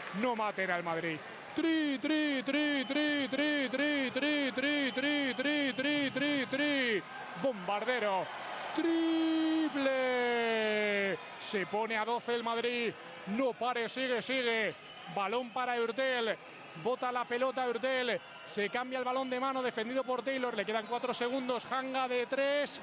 no maten al Madrid. Tri, tri, tri, tri, tri, tri, tri, tri, tri, tri, tri, tri, tri. Bombardero. Triple. Se pone a 12 el Madrid. No pare, sigue, sigue. Balón para Hurtel. Bota la pelota Hurtel. Se cambia el balón de mano, defendido por Taylor. Le quedan 4 segundos. Hanga de 3.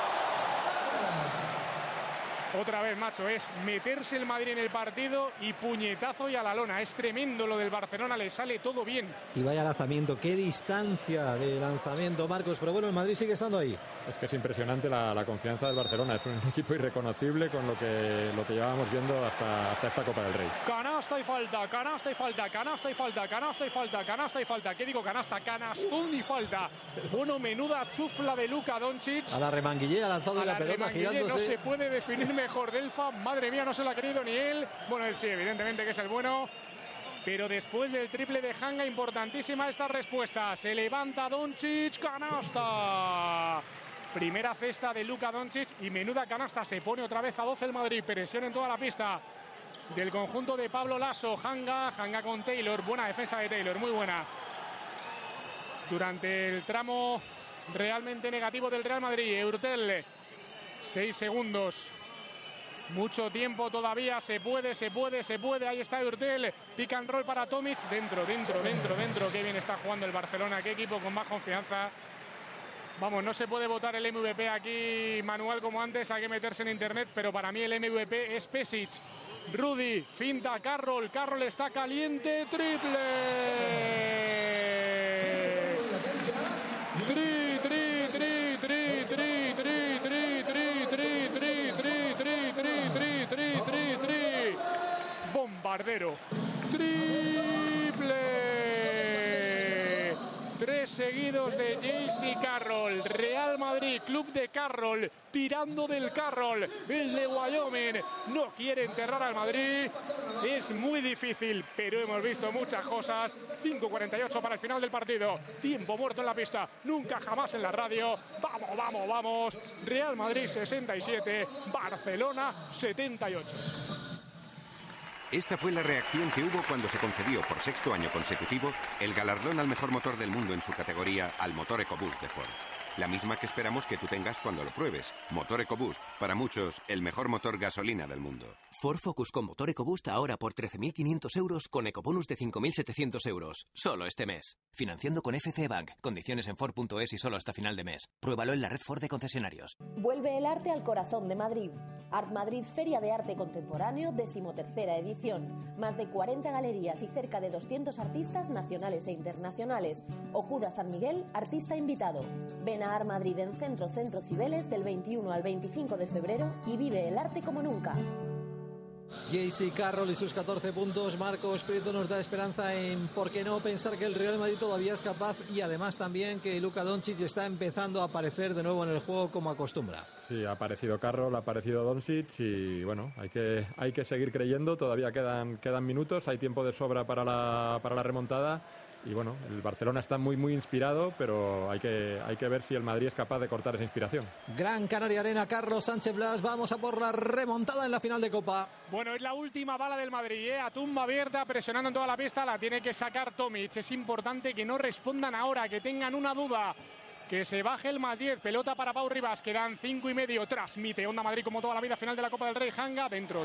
Otra vez, macho, es meterse el Madrid en el partido y puñetazo y a la lona. Es tremendo lo del Barcelona, le sale todo bien. Y vaya lanzamiento, qué distancia de lanzamiento, Marcos. Pero bueno, el Madrid sigue estando ahí. Es que es impresionante la confianza del Barcelona. Es un equipo irreconocible con lo que llevábamos viendo hasta esta Copa del Rey. Canasta y falta, canasta y falta, canasta y falta, canasta y falta, canasta y falta. ¿Qué digo canasta? Canastón y falta. Bueno, menuda chufla de Luka Doncic. A la remanguillé, ha lanzado la pelota girándose. No se puede definir mejor Delfa. Madre mía, no se lo ha querido ni él. Bueno, él sí, evidentemente que es el bueno. Pero después del triple de Hanga, importantísima esta respuesta. Se levanta Doncic, canasta. Primera cesta de Luka Doncic y menuda canasta. Se pone otra vez a 12 el Madrid. Presión en toda la pista del conjunto de Pablo Laso. Hanga con Taylor. Buena defensa de Taylor, muy buena. Durante el tramo realmente negativo del Real Madrid. Hurtel, 6 segundos. Mucho tiempo todavía, se puede. Ahí está Hurtel. Pick and roll para Tomic. Dentro. Qué bien está jugando el Barcelona. Qué equipo con más confianza. Vamos, no se puede votar el MVP aquí manual como antes. Hay que meterse en internet. Pero para mí el MVP es Pešić. Rudy, finta Carroll. Carroll está caliente. Triple. Bombardero. Triple. 3 seguidos de J.C. Carroll. Real Madrid, club de Carroll, tirando del Carroll. El de Wyoming no quiere enterrar al Madrid. Es muy difícil, pero hemos visto muchas cosas. 5:48 para el final del partido. Tiempo muerto en la pista. Nunca jamás en la radio. Vamos. Real Madrid 67, Barcelona 78. Esta fue la reacción que hubo cuando se concedió por 6º año consecutivo el galardón al mejor motor del mundo en su categoría al motor EcoBoost de Ford. La misma que esperamos que tú tengas cuando lo pruebes. Motor EcoBoost, para muchos, el mejor motor gasolina del mundo. Ford Focus con motor EcoBoost ahora por 13.500 euros con ecobonus de 5.700 euros. Solo este mes. Financiando con FC Bank. Condiciones en Ford.es y solo hasta final de mes. Pruébalo en la red Ford de concesionarios. Vuelve el arte al corazón de Madrid. Art Madrid Feria de Arte Contemporáneo, 13ª edición. Más de 40 galerías y cerca de 200 artistas nacionales e internacionales. Okuda San Miguel, artista invitado. Ven a Art Madrid en Centro Cibeles del 21 al 25 de febrero y vive el arte como nunca. J.C. Carroll y sus 14 puntos. Marcos Prieto nos da esperanza en, ¿por qué no?, pensar que el Real Madrid todavía es capaz, y además también que Luka Doncic está empezando a aparecer de nuevo en el juego como acostumbra. Sí, ha aparecido Carroll, ha aparecido Doncic y bueno, hay que seguir creyendo. Todavía quedan minutos, hay tiempo de sobra para la remontada. Y bueno, el Barcelona está muy inspirado, pero hay que ver si el Madrid es capaz de cortar esa inspiración. Gran Canaria Arena, Carlos Sánchez Blas, vamos a por la remontada en la final de Copa. Bueno, es la última bala del Madrid, a tumba abierta, presionando en toda la pista, la tiene que sacar Tomic. Es importante que no respondan ahora, que tengan una duda. Que se baje el más 10, pelota para Pau Ribas, quedan 5:30, transmite Onda Madrid como toda la vida, final de la Copa del Rey. Hanga, dentro.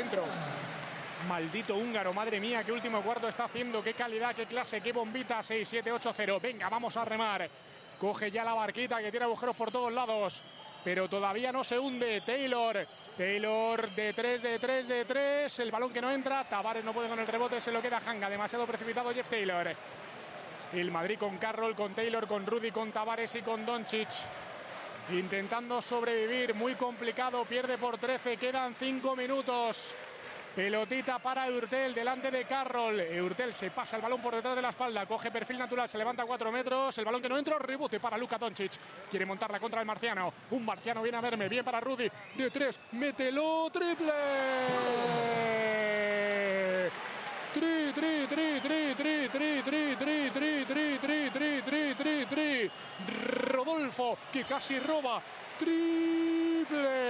Maldito húngaro, madre mía, qué último cuarto está haciendo, qué calidad, qué clase, qué bombita. 6-7-8-0, venga, vamos a remar. Coge ya la barquita que tiene agujeros por todos lados, pero todavía no se hunde. Taylor de 3, el balón que no entra, Tavares no puede con el rebote, se lo queda Hanga, demasiado precipitado Jeff Taylor. El Madrid con Carroll, con Taylor, con Rudy, con Tavares y con Doncic. Intentando sobrevivir, muy complicado, pierde por 13, quedan 5 minutos. Pelotita para Hurtel delante de Carroll. Hurtel se pasa el balón por detrás de la espalda, coge perfil natural, se levanta 4 metros, el balón que no entra, rebote para Luka Doncic. Quiere montarla contra el marciano. Un marciano viene a verme, bien para Rudy. De 3, mételo, triple. Rodolfo, que casi roba.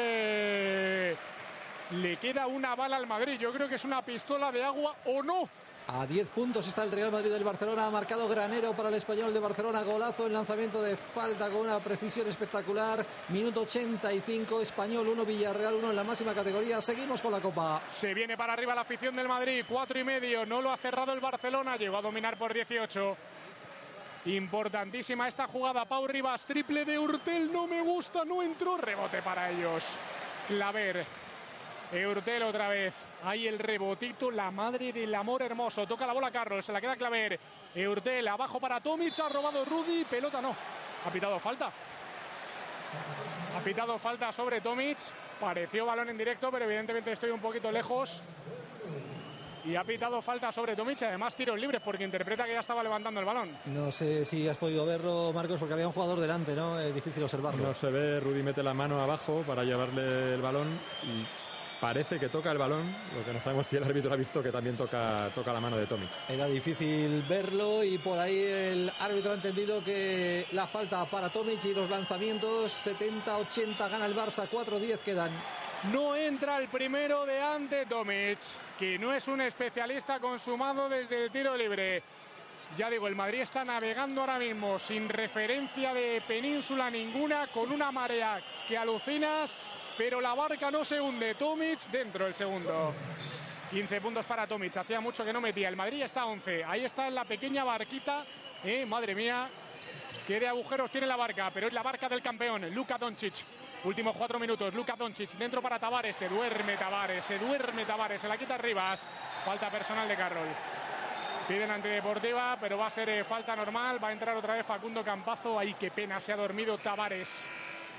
Triple. Le queda una bala al Madrid. Yo creo que es una pistola de agua o no. A 10 puntos está el Real Madrid del Barcelona. Ha marcado Granero para el Español de Barcelona. Golazo en lanzamiento de falta con una precisión espectacular. Minuto 85. Español 1, Villarreal 1 en la máxima categoría. Seguimos con la Copa. Se viene para arriba la afición del Madrid. 4,5. No lo ha cerrado el Barcelona. Llegó a dominar por 18. Importantísima esta jugada. Pau Rivas. Triple de Hurtel. No me gusta. No entró. Rebote para ellos. Claver. Hurtel otra vez. Ahí el rebotito, la madre del amor hermoso. Toca la bola Carroll, se la queda Claver. Hurtel abajo para Tomic, ha robado Rudy. Pelota no. Ha pitado falta. Ha pitado falta sobre Tomic. Pareció balón en directo, pero evidentemente estoy un poquito lejos. Y ha pitado falta sobre Tomic, además tiros libres, porque interpreta que ya estaba levantando el balón. No sé si has podido verlo, Marcos, porque había un jugador delante, ¿no? Es difícil observarlo. No se ve, Rudy mete la mano abajo para llevarle el balón y parece que toca el balón, lo que no sabemos si el árbitro ha visto que también toca la mano de Tomic. Era difícil verlo y por ahí el árbitro ha entendido que la falta para Tomic y los lanzamientos 70-80 gana el Barça, 4-10 quedan. No entra el primero de Ante Tomic, que no es un especialista consumado desde el tiro libre. Ya digo, el Madrid está navegando ahora mismo sin referencia de península ninguna, con una marea que alucinas, pero la barca no se hunde. Tomic dentro el segundo. 15 puntos para Tomic, hacía mucho que no metía. El Madrid está a 11, ahí está en la pequeña barquita, madre mía, qué de agujeros tiene la barca, pero es la barca del campeón, Luka Doncic. Últimos 4 minutos, Luka Doncic dentro para Tavares, se duerme Tavares, se la quita Rivas. Falta personal de Carroll. Piden antideportiva, pero va a ser falta normal. Va a entrar otra vez Facundo Campazo. Ay, qué pena, se ha dormido Tavares.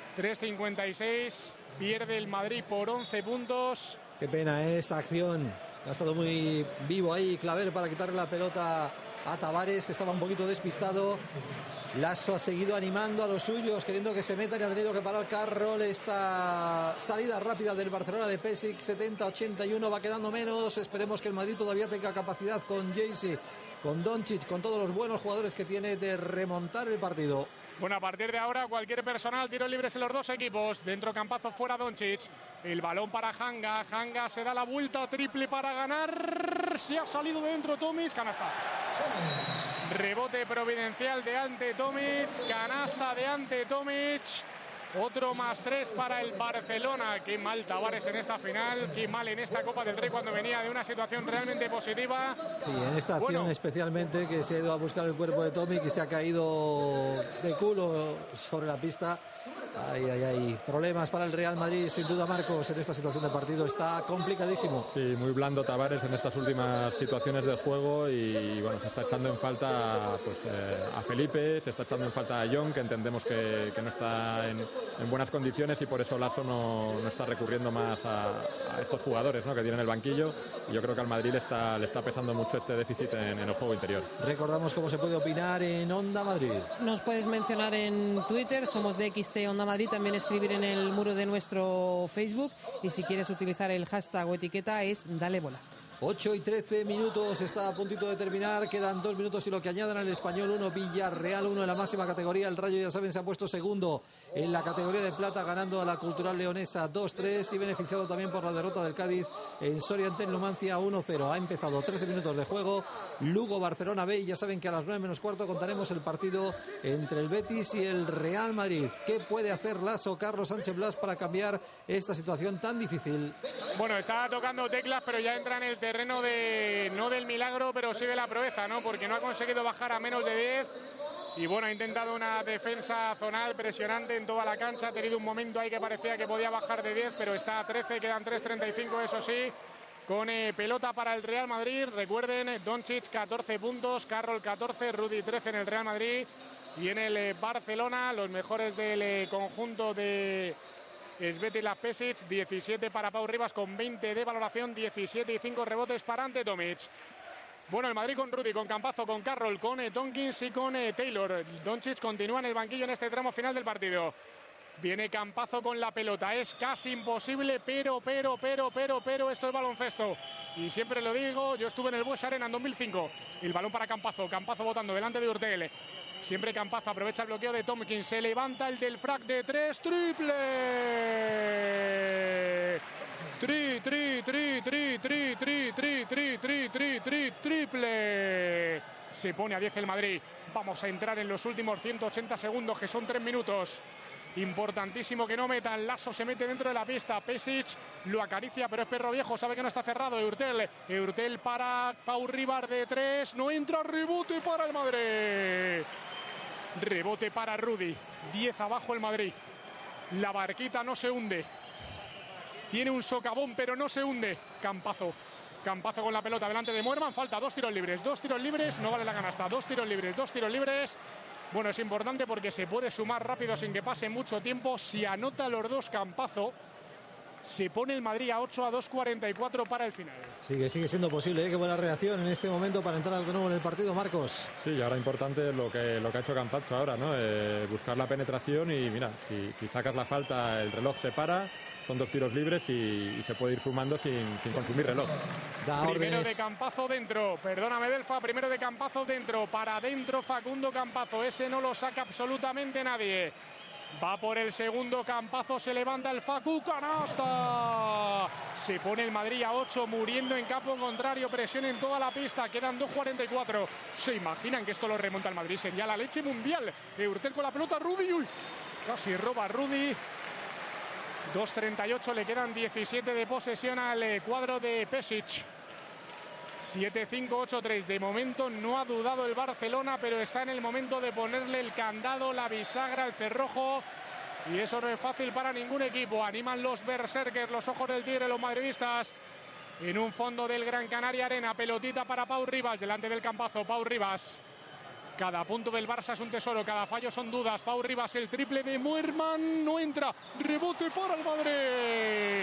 3:56, pierde el Madrid por 11 puntos. Qué pena esta acción. Ha estado muy vivo ahí Claver para quitarle la pelota a Tavares, que estaba un poquito despistado. Lasso ha seguido animando a los suyos, queriendo que se metan, y ha tenido que parar Carroll. Esta salida rápida del Barcelona de Pesic, 70-81, va quedando menos. Esperemos que el Madrid todavía tenga capacidad con Jaycee, con Doncic, con todos los buenos jugadores que tiene, de remontar el partido. Bueno, a partir de ahora cualquier personal, tiros libres en los dos equipos. Dentro Campazo, fuera Doncic. El balón para Hanga. Hanga se da la vuelta, triple para ganar. Se ha salido dentro Tomic, canasta. Rebote providencial de Ante Tomic, canasta de Ante Tomic. Otro +3 para el Barcelona. Qué mal Tavares en esta final, qué mal en esta Copa del Rey cuando venía de una situación realmente positiva. Sí, en esta acción especialmente, que se ha ido a buscar el cuerpo de Tomic y se ha caído de culo sobre la pista. Hay problemas para el Real Madrid, sin duda, Marcos, en esta situación de partido. Está complicadísimo. Sí, muy blando Tavares en estas últimas situaciones del juego y bueno, se está echando en falta pues, a Felipe, se está echando en falta a Young, que entendemos que no está en buenas condiciones, y por eso Lasso no está recurriendo más a estos jugadores, ¿no?, que tienen el banquillo, y yo creo que al Madrid le está pesando mucho este déficit en el juego interior. Recordamos cómo se puede opinar en Onda Madrid. Nos puedes mencionar en Twitter, somos de XT Onda Madrid, también escribir en el muro de nuestro Facebook, y si quieres utilizar el hashtag o etiqueta es Dale Bola. 8:13 minutos, está a puntito de terminar, quedan 2 minutos y lo que añadan al Español 1, Villarreal 1 en la máxima categoría. El Rayo, ya saben, se ha puesto segundo en la categoría de plata, ganando a la Cultural Leonesa 2-3 y beneficiado también por la derrota del Cádiz en Soria ante el Numancia 1-0. Ha empezado 13 minutos de juego, Lugo-Barcelona B, y ya saben que a las 9:15 contaremos el partido entre el Betis y el Real Madrid. ¿Qué puede hacer Lasso, Carlos Sánchez Blas, para cambiar esta situación tan difícil? Bueno, está tocando teclas, pero ya entra en el terreno no del milagro, pero sí de la proeza, ¿no? Porque no ha conseguido bajar a menos de 10. Y bueno, ha intentado una defensa zonal presionante en toda la cancha. Ha tenido un momento ahí que parecía que podía bajar de 10, pero está a 13, quedan 3:35, eso sí. Con pelota para el Real Madrid. Recuerden, Doncic 14 puntos, Carroll 14, Rudy 13 en el Real Madrid. Y en el Barcelona, los mejores del conjunto de Svetislav Pesic, 17 para Pau Rivas con 20 de valoración, 17 y 5 rebotes para Ante Tomic. Bueno, el Madrid con Rudy, con Campazo, con Carroll, con Tompkins y con Taylor. Doncic continúa en el banquillo en este tramo final del partido. Viene Campazo con la pelota, es casi imposible, pero esto es baloncesto. Y siempre lo digo, yo estuve en el Bues Arena en 2005. El balón para Campazo, Campazo botando delante de Hurtel. Siempre Campazo aprovecha el bloqueo de Tompkins, se levanta el del frac de 3, triple. Triple. Se pone a 10 el Madrid. Vamos a entrar en los últimos 180 segundos, que son 3 minutos. Importantísimo que no metan. Lasso se mete dentro de la pista. Pesic lo acaricia, pero es perro viejo. Sabe que no está cerrado. Eurtel para Pau Ribas de 3. No entra. Rebote para el Madrid. Rebote para Rudy. 10 abajo el Madrid. La barquita no se hunde. Tiene un socavón, pero no se hunde. Campazo con la pelota delante de Muerman. Falta 2 tiros libres. 2 tiros libres. No vale la canasta. 2 tiros libres. 2 tiros libres. Bueno, es importante porque se puede sumar rápido sin que pase mucho tiempo. Si anota los dos Campazo, se pone el Madrid a 8 a 2:44 para el final. Sigue siendo posible, ¿eh? Qué buena reacción en este momento para entrar de nuevo en el partido, Marcos. Sí, y ahora importante lo que ha hecho Campazzo ahora, ¿no? Buscar la penetración y mira, si sacas la falta, el reloj se para. Son 2 tiros libres y se puede ir sumando sin consumir reloj. Primero de Campazo dentro. Perdóname, Delfa. Primero de Campazo dentro. Para adentro Facundo Campazo. Ese no lo saca absolutamente nadie. Va por el segundo. Campazo. Se levanta el Facu. ¡Canasta! Se pone el Madrid a 8. Muriendo en campo contrario. Presión en toda la pista. Quedan 2:44. ¿Se imaginan que esto lo remonta el Madrid? Sería la leche mundial. Eurtel con la pelota. Rudy. Uy, casi roba Rudy. 2:38, le quedan 17 de posesión al cuadro de Pesic. 7-5, 8-3. De momento no ha dudado el Barcelona, pero está en el momento de ponerle el candado, la bisagra, el cerrojo. Y eso no es fácil para ningún equipo. Animan los berserkers, los ojos del tigre, los madridistas. En un fondo del Gran Canaria Arena. Pelotita para Pau Ribas, delante del Campazo. Pau Ribas. Cada punto del Barça es un tesoro, cada fallo son dudas. Pau Ribas, el triple de Muerman, no entra. Rebote para el Madrid.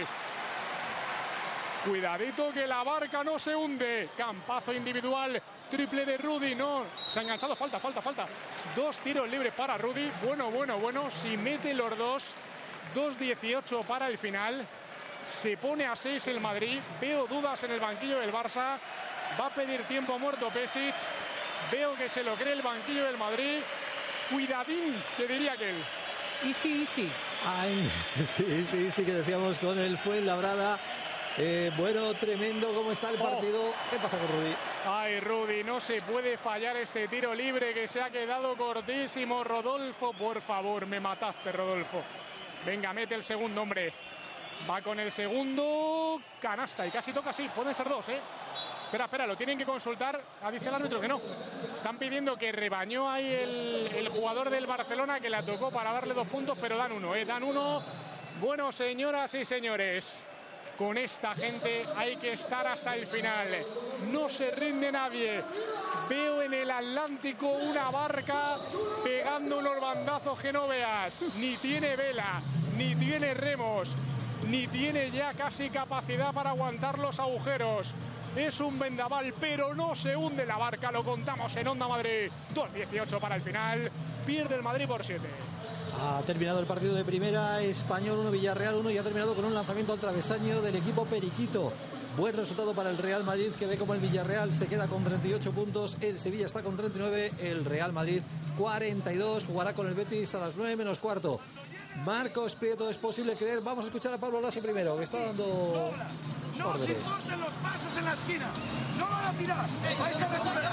Cuidadito que la barca no se hunde. Campazo individual, triple de Rudy, no. Se ha enganchado, falta. 2 tiros libres para Rudy. Bueno. Si mete los dos, 2:18 para el final. Se pone a 6 el Madrid. Veo dudas en el banquillo del Barça. Va a pedir tiempo muerto Pesic. Veo que se lo cree el banquillo del Madrid. Cuidadín, te diría aquel. Easy. Ay, sí, que decíamos con el Fuenlabrada. Bueno, tremendo cómo está el partido. ¿Qué pasa con Rudy? Ay, Rudy, no se puede fallar este tiro libre que se ha quedado cortísimo. Rodolfo, por favor, me mataste, Rodolfo. Venga, mete el segundo, hombre. Va con el segundo. Canasta y casi toca, sí, pueden ser 2, ¿eh? Espera, lo tienen que consultar. Dice el árbitro que no. Están pidiendo que rebañó ahí el jugador del Barcelona, que la tocó para darle 2 puntos, pero dan 1, Dan 1. Bueno, señoras y señores, con esta gente hay que estar hasta el final. No se rinde nadie. Veo en el Atlántico una barca pegando unos bandazos que no veas. Ni tiene vela, ni tiene remos, ni tiene ya casi capacidad para aguantar los agujeros. Es un vendaval, pero no se hunde la barca. Lo contamos en Onda Madrid. 2:18 para el final. Pierde el Madrid por 7. Ha terminado el partido de primera. Español 1, Villarreal 1. Y ha terminado con un lanzamiento al travesaño del equipo periquito. Buen resultado para el Real Madrid, que ve como el Villarreal se queda con 38 puntos. El Sevilla está con 39. El Real Madrid 42. Jugará con el Betis a las 9 menos cuarto. Marcos Prieto, es posible creer. Vamos a escuchar a Pablo Lasso primero, que está dando... No os importen los pasos en la esquina. No van a tirar. Vais a recuperar.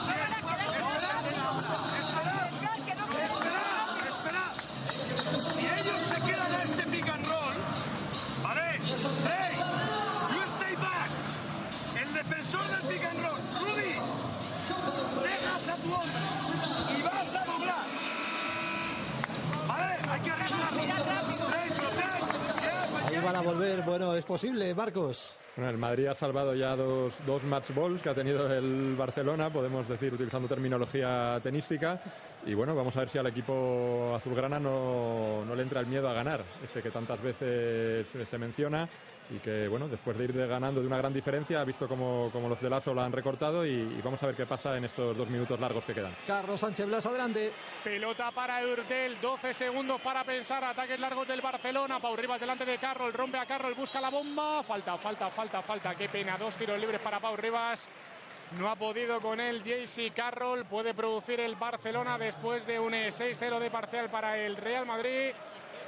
Esperad. Si ellos se quedan a este pick and roll, ¿vale? You stay back. El defensor del pick and roll, Rudy, dejas a tu hombre y vas a doblar. ¿Vale? Hay que arriesgar. Ahí van a volver. Bueno, es posible, Marcos. Bueno, el Madrid ha salvado ya dos match balls que ha tenido el Barcelona, podemos decir, utilizando terminología tenística. Y bueno, vamos a ver si al equipo azulgrana no le entra el miedo a ganar, que tantas veces se menciona. Y que, bueno, después de ir ganando de una gran diferencia, ha visto como los de Lasso la han recortado y vamos a ver qué pasa en estos 2 minutos largos que quedan. Carlos Sánchez Blas, adelante. Pelota para Eurtel, 12 segundos para pensar, ataques largos del Barcelona. Pau Ribas delante de Carroll, rompe a Carroll, busca la bomba. Falta, qué pena, 2 tiros libres para Pau Ribas. No ha podido con él JC Carroll, puede producir el Barcelona después de un 6-0 de parcial para el Real Madrid.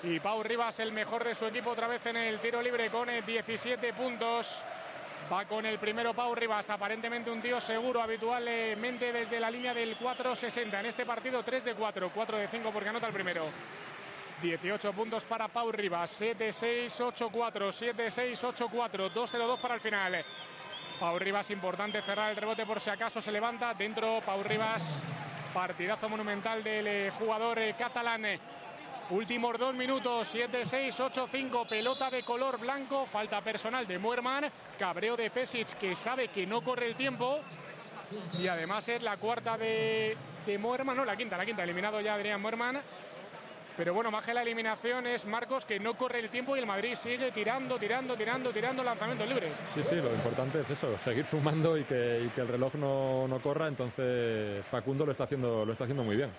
Y Pau Rivas, el mejor de su equipo, otra vez en el tiro libre con 17 puntos. Va con el primero Pau Rivas, aparentemente un tío seguro, habitualmente desde la línea del 4.60. En este partido 3 de 4, 4 de 5 porque anota el primero. 18 puntos para Pau Rivas, 7-6, 8-4, 7-6, 8-4, 2-0-2 para el final. Pau Rivas, importante cerrar el rebote por si acaso se levanta. Dentro Pau Rivas, partidazo monumental del jugador catalán. Últimos 2 minutos, 7-6, 8-5, pelota de color blanco, falta personal de Moerman, cabreo de Pešić que sabe que no corre el tiempo y además es la cuarta de Moerman, no, la quinta, eliminado ya Adrián Moerman. Pero bueno, más que la eliminación es Marcos que no corre el tiempo y el Madrid sigue tirando lanzamientos libres. Sí, lo importante es eso, seguir sumando y que el reloj no corra, entonces Facundo lo está haciendo muy bien.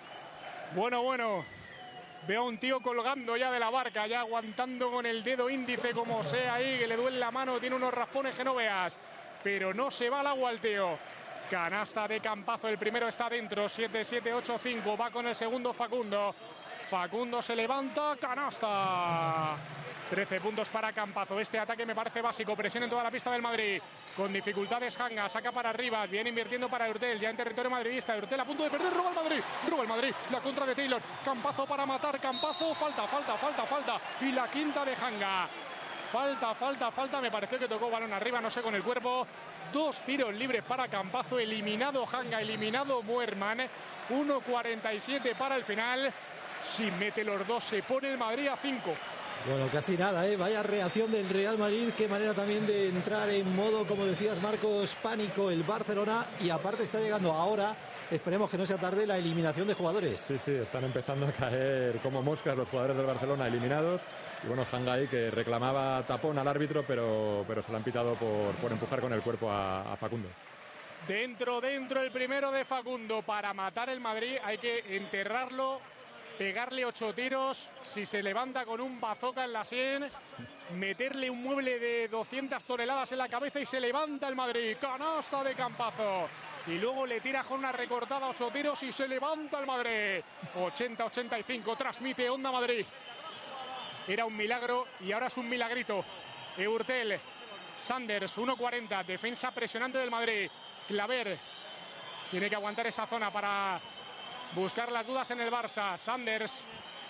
Bueno. Veo a un tío colgando ya de la barca, ya aguantando con el dedo índice como sea ahí, que le duele la mano, tiene unos raspones que no veas. Pero no se va al agua el tío. Canasta de Campazo, el primero está dentro, 7-7, 8-5, va con el segundo Facundo. Facundo se levanta, canasta. 13 puntos para Campazo. Este ataque me parece básico. Presión en toda la pista del Madrid. Con dificultades Hanga. Saca para arriba. Viene invirtiendo para Hurtel. Ya en territorio madridista. Hurtel a punto de perder. Roba el Madrid. La contra de Taylor. Campazo para matar. Campazo. Falta. Y la quinta de Hanga. Falta. Me pareció que tocó balón arriba. No sé, con el cuerpo. 2 tiros libres para Campazo. Eliminado Hanga. Eliminado Moerman. 1:47 para el final. Si mete los dos, se pone el Madrid a 5. Bueno, casi nada, ¿eh? Vaya reacción del Real Madrid, qué manera también de entrar en modo, como decías Marcos, pánico el Barcelona, y aparte está llegando ahora, esperemos que no sea tarde, la eliminación de jugadores. Sí, están empezando a caer como moscas los jugadores del Barcelona eliminados, y bueno, Hanga ahí que reclamaba tapón al árbitro, pero se le han pitado por empujar con el cuerpo a Facundo. Dentro el primero de Facundo para matar el Madrid, hay que enterrarlo. Pegarle 8 tiros, si se levanta con un bazooka en la sien, meterle un mueble de 200 toneladas en la cabeza y se levanta el Madrid. Canasta de Campazo. Y luego le tira con una recortada 8 tiros y se levanta el Madrid. 80-85, transmite Onda Madrid. Era un milagro y ahora es un milagrito. Hurtel, Sanders, 1:40, defensa presionante del Madrid. Claver tiene que aguantar esa zona para buscar las dudas en el Barça. Sanders,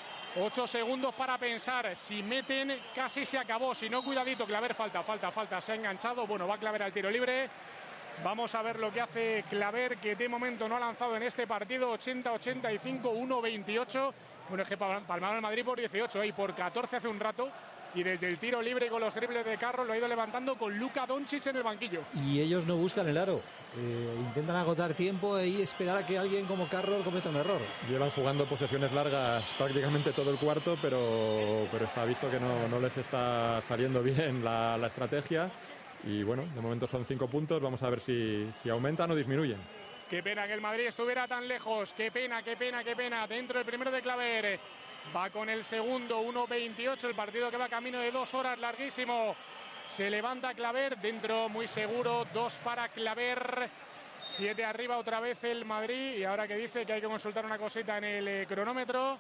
8 segundos para pensar. Si meten, casi se acabó. Si no, cuidadito. Claver, falta. Se ha enganchado. Bueno, va Claver al tiro libre. Vamos a ver lo que hace Claver, que de momento no ha lanzado en este partido. 80-85, 1:28. Bueno, es que palmaron el Madrid por 18 y por 14 hace un rato. Y desde el tiro libre con los triples de Carroll lo ha ido levantando con Luka Doncic en el banquillo. Y ellos no buscan el aro. Intentan agotar tiempo y esperar a que alguien como Carroll cometa un error. Llevan jugando posesiones largas prácticamente todo el cuarto, pero está visto que no les está saliendo bien la estrategia. Y bueno, de momento son 5 puntos. Vamos a ver si aumentan o disminuyen. Qué pena que el Madrid estuviera tan lejos. Qué pena. Dentro el primero de Claver. Va con el segundo, 1:28, el partido que va camino de 2 horas, larguísimo. Se levanta Claver, dentro muy seguro, 2 para Claver. 7 arriba otra vez el Madrid, y ahora que dice que hay que consultar una cosita en el cronómetro.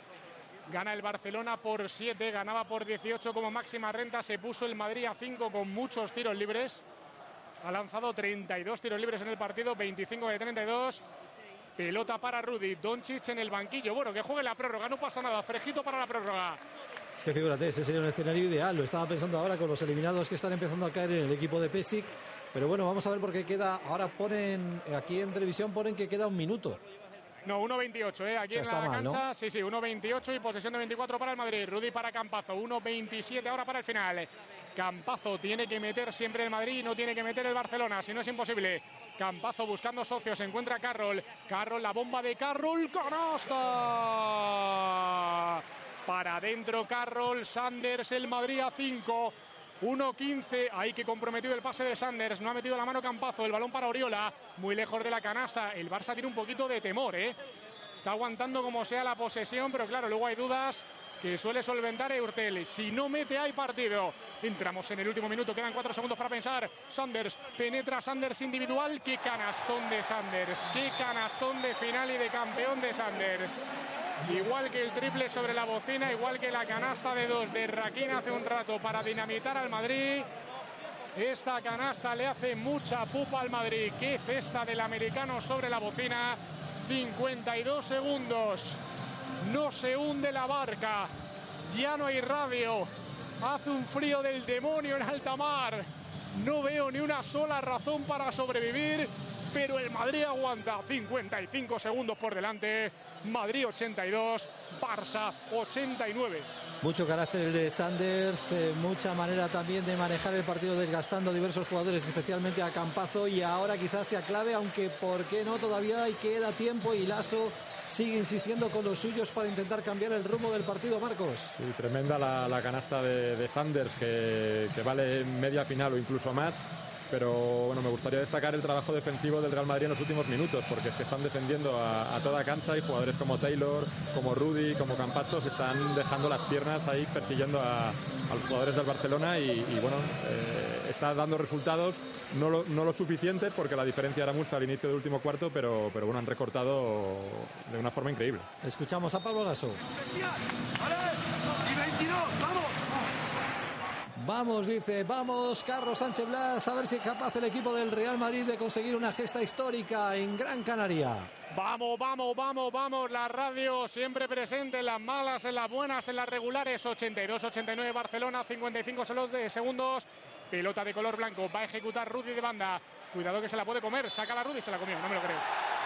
Gana el Barcelona por 7, ganaba por 18 como máxima renta, se puso el Madrid a 5 con muchos tiros libres. Ha lanzado 32 tiros libres en el partido, 25 de 32. Pelota para Rudy, Doncic en el banquillo. Bueno, que juegue la prórroga, no pasa nada. Frejito para la prórroga. Es que fíjate, ese sería un escenario ideal. Lo estaba pensando ahora con los eliminados que están empezando a caer en el equipo de Pešić. Pero bueno, vamos a ver por qué queda. Ahora ponen, aquí en televisión ponen que queda 1 minuto. No, 1:28, aquí en la cancha. ¿No? Sí, 1:28 y posesión de 24 para el Madrid. Rudy para Campazo, 1:27 ahora para el final. Campazo tiene que meter siempre el Madrid, no tiene que meter el Barcelona, si no es imposible. Campazo buscando socios, encuentra a Carroll. Carroll, la bomba de Carroll, canasta. Para adentro Carroll, Sanders, el Madrid a 5. 1:15, ahí que comprometido el pase de Sanders, no ha metido la mano Campazo, el balón para Oriola, muy lejos de la canasta. El Barça tiene un poquito de temor, está aguantando como sea la posesión, pero claro, luego hay dudas que suele solventar Hurtel. Si no mete, hay partido. Entramos en el último minuto, quedan 4 segundos para pensar. Sanders, penetra Sanders individual. Qué canastón de Sanders, qué canastón de final y de campeón de Sanders. igual que el triple sobre la bocina, igual que la canasta de 2 de Raquín hace un rato para dinamitar al Madrid. Esta canasta le hace mucha pupa al Madrid. Qué cesta del americano sobre la bocina. 52 segundos. No se hunde la barca. Ya no hay radio. Hace un frío del demonio en alta mar. No veo ni una sola razón para sobrevivir, pero el Madrid aguanta. 55 segundos por delante. Madrid 82, Barça 89. Mucho carácter el de Sanders, mucha manera también de manejar el partido, desgastando a diversos jugadores, especialmente a Campazzo, y ahora quizás sea clave, aunque por qué no, todavía queda tiempo y Lasso sigue insistiendo con los suyos para intentar cambiar el rumbo del partido, Marcos. Sí, tremenda la canasta de Sanders, que vale media final o incluso más. Pero bueno, me gustaría destacar el trabajo defensivo del Real Madrid en los últimos minutos, porque es que están defendiendo a toda cancha, y jugadores como Taylor, como Rudy, como Campazzo se están dejando las piernas ahí persiguiendo a los jugadores del Barcelona, y bueno, está dando resultados, no lo suficientes, porque la diferencia era mucha al inicio del último cuarto, pero bueno, han recortado de una forma increíble. Escuchamos a Pablo Lasso. Y 22, vamos. Vamos, dice, vamos, Carlos Sánchez Blas, a ver si es capaz el equipo del Real Madrid de conseguir una gesta histórica en Gran Canaria. Vamos, vamos, vamos, vamos, la radio siempre presente en las malas, en las buenas, en las regulares. 82-89 Barcelona, 55 segundos. Pelota de color blanco, va a ejecutar Rudy de banda. Cuidado que se la puede comer, saca la Rudy, se la comió, no me lo creo.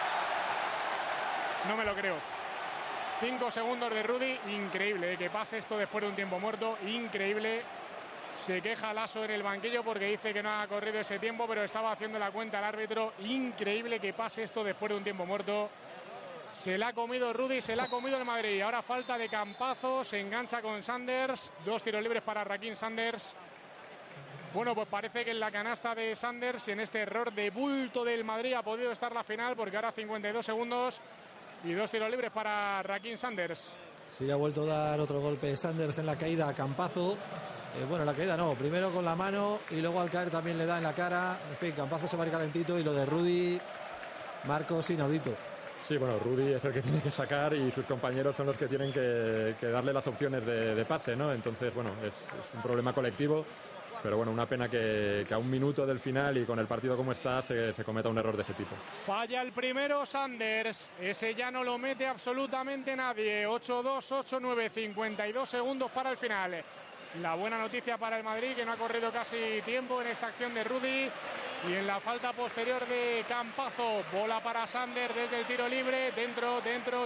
No me lo creo. 5 segundos de Rudy, increíble, que pase esto después de un tiempo muerto, increíble. Se queja Lasso en el banquillo porque dice que no ha corrido ese tiempo, pero estaba haciendo la cuenta al árbitro. Increíble que pase esto después de un tiempo muerto. Se la ha comido Rudy, se la ha comido el Madrid. Ahora falta de Campazzo, se engancha con Sanders. 2 tiros libres para Raquín Sanders. Bueno, pues parece que en la canasta de Sanders, en este error de bulto del Madrid, ha podido estar la final, porque ahora 52 segundos y 2 tiros libres para Raquín Sanders. Sí, ha vuelto a dar otro golpe Sanders en la caída a Campazzo. Bueno, la caída no, primero con la mano y luego al caer también le da en la cara. En fin, Campazzo se va a ir calentito, y lo de Rudy, Marcos, inaudito. Sí, bueno, Rudy es el que tiene que sacar y sus compañeros son los que tienen que darle las opciones de pase, ¿no? Entonces, bueno, es un problema colectivo, pero bueno, una pena que a un minuto del final y con el partido como está se cometa un error de ese tipo. Falla el primero Sanders, ese ya no lo mete absolutamente nadie. 8-2, 8-9, 52 segundos para el final. La buena noticia para el Madrid, que no ha corrido casi tiempo en esta acción de Rudy, y en la falta posterior de Campazzo. Bola para Sanders desde el tiro libre, dentro.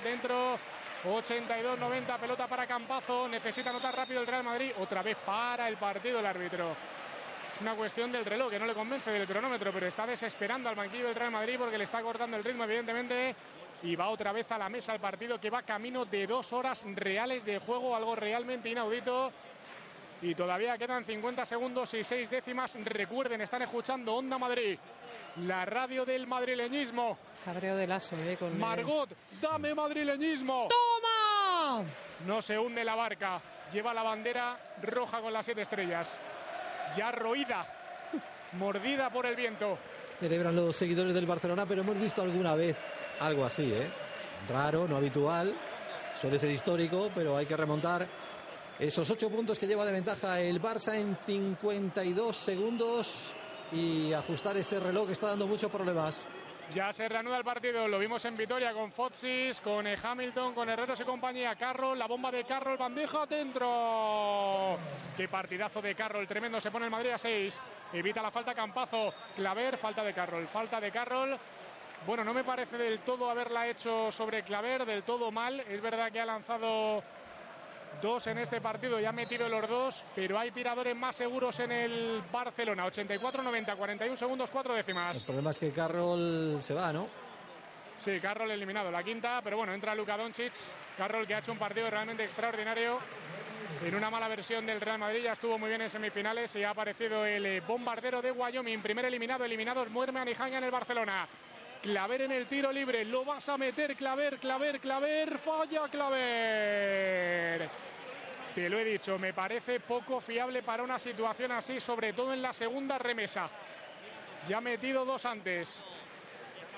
82-90, pelota para Campazzo. Necesita anotar rápido el Real Madrid. Otra vez para el partido el árbitro. Es una cuestión del reloj, que no le convence, del cronómetro, pero está desesperando al banquillo del Real Madrid porque le está cortando el ritmo, evidentemente. Y va otra vez a la mesa el partido, que va camino de 2 horas reales de juego, algo realmente inaudito. Y todavía quedan 50 segundos y 6 décimas. Recuerden, están escuchando Onda Madrid, la radio del madrileñismo. Cabreo de Lasso, con Margot, dame madrileñismo. ¡Toma! No se hunde la barca. Lleva la bandera roja con las 7 estrellas. Ya roída, mordida por el viento. Celebran los seguidores del Barcelona, pero hemos visto alguna vez algo así, raro, no habitual. Suele ser histórico, pero hay que remontar esos 8 puntos que lleva de ventaja el Barça en 52 segundos y ajustar ese reloj que está dando muchos problemas. Ya se reanuda el partido, lo vimos en Vitoria con Foxis, con Hamilton, con Herreros y compañía. Carroll, la bomba de Carroll, bandeja dentro. Qué partidazo de Carroll, tremendo, se pone el Madrid a 6. Evita la falta Campazzo, Claver, falta de Carroll. Bueno, no me parece del todo haberla hecho sobre Claver, del todo mal. Es verdad que ha lanzado 2 en este partido y ha metido los 2, pero hay tiradores más seguros en el Barcelona. 84-90, 41 segundos, 4 décimas. El problema es que Carroll se va, ¿no? Sí, Carroll eliminado, la quinta, pero bueno, entra Luka Doncic. Carroll, que ha hecho un partido realmente extraordinario en una mala versión del Real Madrid. Ya estuvo muy bien en semifinales y ha aparecido el bombardero de Wyoming. Primer eliminados Muerman y Hanga en el Barcelona. Claver en el tiro libre, lo vas a meter, Claver, falla Claver. Te lo he dicho, me parece poco fiable para una situación así, sobre todo en la segunda remesa. Ya ha metido 2 antes.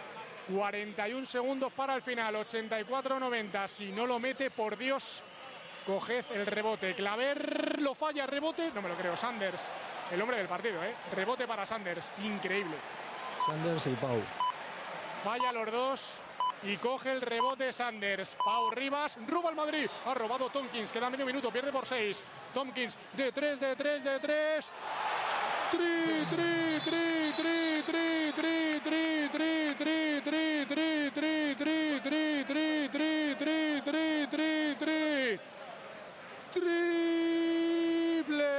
41 segundos para el final, 84-90. Si no lo mete, por Dios, coged el rebote. Claver lo falla, rebote. No me lo creo, Sanders, el hombre del partido, rebote para Sanders, increíble. Sanders y Pau. Falla los dos y coge el rebote Sanders. Pau Rivas, roba el Madrid. Ha robado Tompkins, queda medio minuto, pierde por 6. Tompkins, de 3. Triple.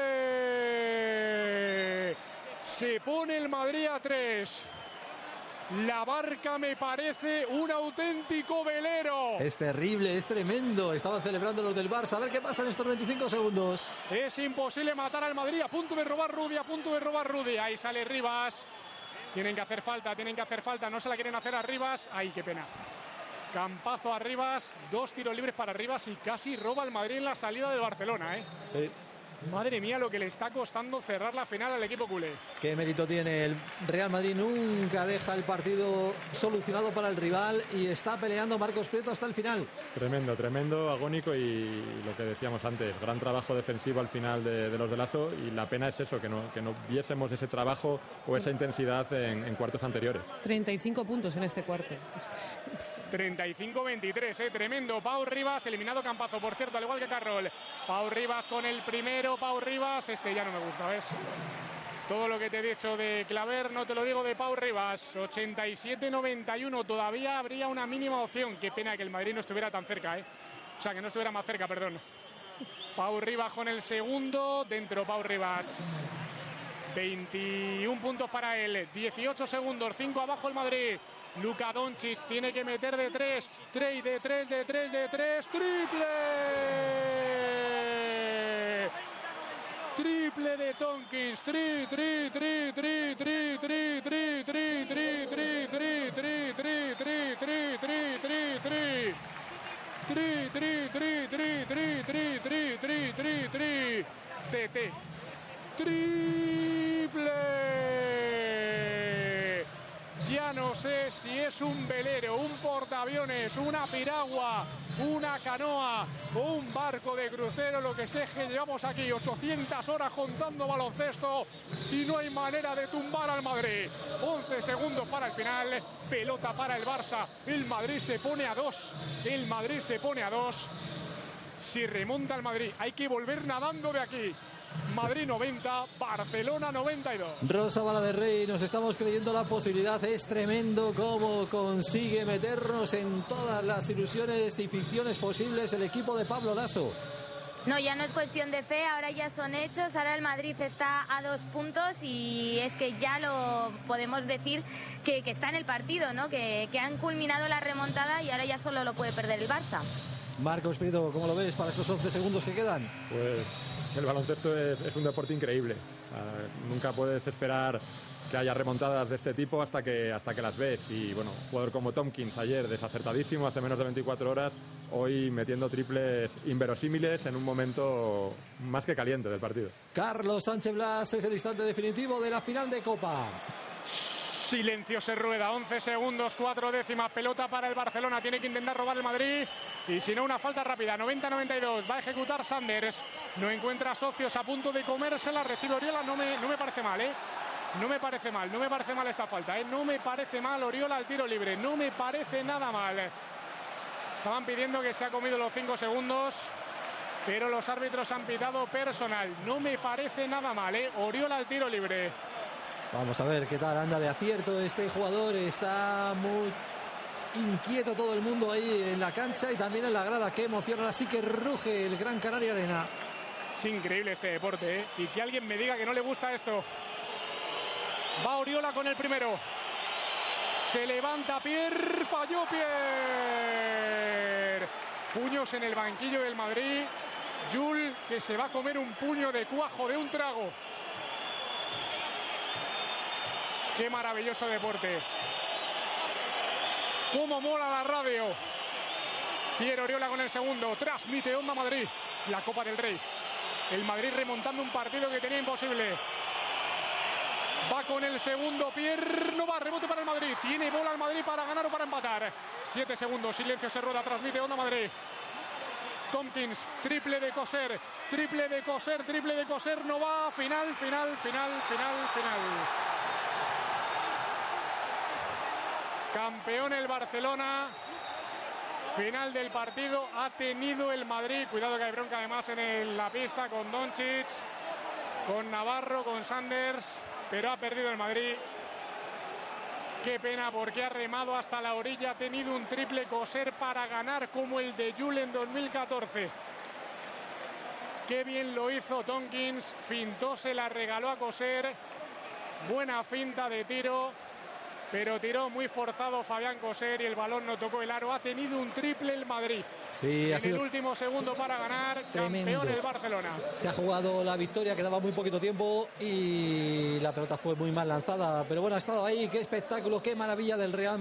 Se pone el Madrid a 3. La Barca me parece un auténtico velero. Es terrible, es tremendo. Estaban celebrando los del Barça. A ver qué pasa en estos 25 segundos. Es imposible matar al Madrid. A punto de robar Rudy, Ahí sale Rivas. Tienen que hacer falta. No se la quieren hacer a Rivas. Ay, qué pena. Campazo a Rivas. 2 tiros libres para Rivas y casi roba el Madrid en la salida del Barcelona, Sí. Madre mía, lo que le está costando cerrar la final al equipo culé. Qué mérito tiene el Real Madrid. Nunca deja el partido solucionado para el rival y está peleando Marcos Prieto hasta el final. Tremendo, agónico, y lo que decíamos antes, gran trabajo defensivo al final de los de Lasso, y la pena es eso, que no viésemos ese trabajo o esa intensidad en cuartos anteriores. 35 puntos en este cuarto. 35-23, tremendo. Pau Rivas, eliminado Campazo, por cierto, al igual que Carroll. Pau Rivas con el primero. Pau Rivas, ya no me gusta, ¿ves? Todo lo que te he dicho de Claver no te lo digo de Pau Rivas. 87-91, todavía habría una mínima opción. Qué pena que el Madrid no estuviera tan cerca, O sea, que no estuviera más cerca, perdón. Pau Rivas con el segundo, dentro Pau Rivas. 21 puntos para él, 18 segundos, 5 abajo el Madrid. Luka Doncic tiene que meter de 3, de 3, triple. Triple de Tompkins, triple. Ya no sé si es un velero, un portaaviones, una piragua, una canoa o un barco de crucero. Lo que sé es que llevamos aquí 800 horas contando baloncesto y no hay manera de tumbar al Madrid. 11 segundos para el final, pelota para el Barça. El Madrid se pone a 2. Si remonta el Madrid, hay que volver nadando de aquí. Madrid 90, Barcelona 92. Rosa Bala de Rey, nos estamos creyendo la posibilidad. Es tremendo cómo consigue meternos en todas las ilusiones y ficciones posibles el equipo de Pablo Lasso. No, ya no es cuestión de fe, ahora ya son hechos. Ahora el Madrid está a 2 puntos y es que ya lo podemos decir que está en el partido, ¿no? Que han culminado la remontada y ahora ya solo lo puede perder el Barça. Marcos Prieto, ¿cómo lo ves para estos 11 segundos que quedan? Pues el baloncesto es un deporte increíble. Nunca puedes esperar que haya remontadas de este tipo hasta que las ves. Y bueno, un jugador como Tompkins ayer desacertadísimo hace menos de 24 horas, hoy metiendo triples inverosímiles en un momento más que caliente del partido. Carlos Sánchez Blas, es el instante definitivo de la final de Copa. Silencio se rueda, 11 segundos, 4 décimas, pelota para el Barcelona, tiene que intentar robar el Madrid y si no una falta rápida, 90-92, va a ejecutar Sanders, no encuentra socios, a punto de comérsela, recibe Oriola, no me parece mal, no me parece mal esta falta, no me parece mal Oriola al tiro libre, no me parece nada mal. Estaban pidiendo que se ha comido los 5 segundos, pero los árbitros han pitado personal, no me parece nada mal, Oriola al tiro libre. Vamos a ver qué tal anda de acierto este jugador. Está muy inquieto todo el mundo ahí en la cancha y también en la grada. Qué emoción, ahora sí que ruge el Gran Canaria Arena. Es increíble este deporte, y que alguien me diga que no le gusta esto. Va Oriola con el primero. Se levanta Pierre, falló Pierre. Puños en el banquillo del Madrid. Jules, que se va a comer un puño de cuajo de un trago. Qué maravilloso deporte. Cómo mola la radio. Pierre Oriola con el segundo. Transmite Onda Madrid. La Copa del Rey. El Madrid remontando un partido que tenía imposible. Va con el segundo Pierre. No va. Rebote para el Madrid. Tiene bola el Madrid. Madrid para ganar o para empatar. 7 segundos, silencio, se rueda, transmite Onda Madrid. Tompkins, triple de Coser, triple de Coser, triple de Coser, no va, final. Campeón el Barcelona. Final del partido ha tenido el Madrid. Cuidado que hay bronca además en la pista con Doncic, con Navarro, con Sanders, pero ha perdido el Madrid. Qué pena, porque ha remado hasta la orilla. Ha tenido un triple Coser para ganar como el de Jule en 2014. Qué bien lo hizo Tompkins. Fintó, se la regaló a Coser. Buena finta de tiro, pero tiró muy forzado Fabián Coser y el balón no tocó el aro. Ha tenido un triple el Madrid. Sí, en el último segundo para ganar. Tremendo. Campeón el Barcelona. Se ha jugado la victoria, quedaba muy poquito tiempo y la pelota fue muy mal lanzada. Pero bueno, ha estado ahí. Qué espectáculo, qué maravilla del Real